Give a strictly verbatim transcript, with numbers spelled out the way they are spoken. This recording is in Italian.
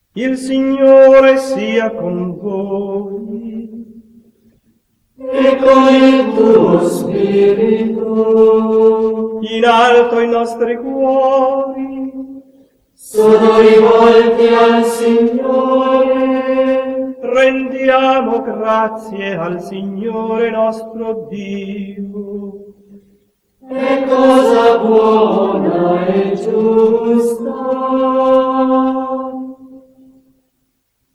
Il Signore sia con voi. E con il tuo spirito. In alto i nostri cuori sono rivolti al Signore. Rendiamo grazie al Signore nostro Dio. È cosa buona e giusta